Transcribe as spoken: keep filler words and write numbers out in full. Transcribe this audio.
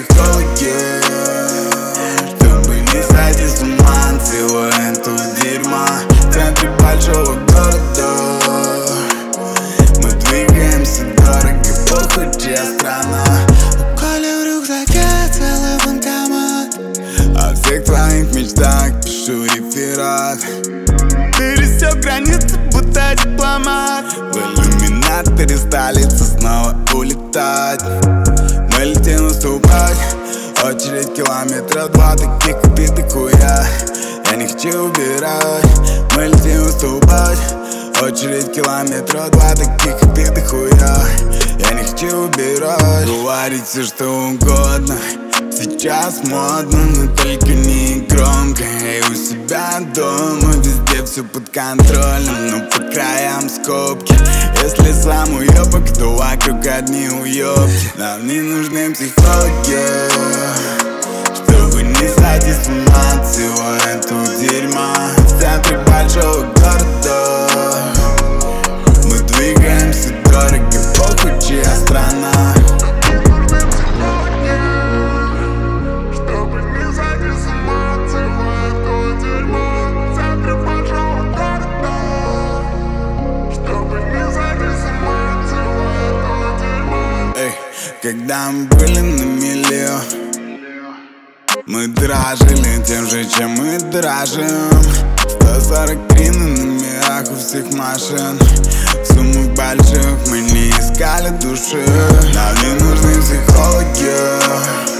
психологи, чтобы не сойти с ума от всего этого дерьма. В центре большого города мы двигаемся дорого, похуй, чья страна. У Коли в рюкзаке целый банкомат, о всех твоих мечтах пишу реферат. Пересек границы, будто дипломат. В иллюминаторе столицы снова улетать. Мы летим уступать, очередь километра два, таких убитых хуя. Я не хочу убирать. Мы летим уступать, очередь километра два, таких убитых хуя. Я не хочу убирать. Говорить все что угодно сейчас модно, но только не громко. И у себя дома везде все под контролем, но по краям скобки. Если сам уебок, то вокруг одни уебки. Нам не нужны психологи, чтобы не сойти с ума от всего этого дерьма. В центре большого города мы двигаемся дорого, похуй, чья страна. Когда мы были на мели, мы дорожили тем же, чем мы дорожим. Сто сорок три на номерах у всех машин. В суммах больших мы не искали души. Нам не нужны психологи,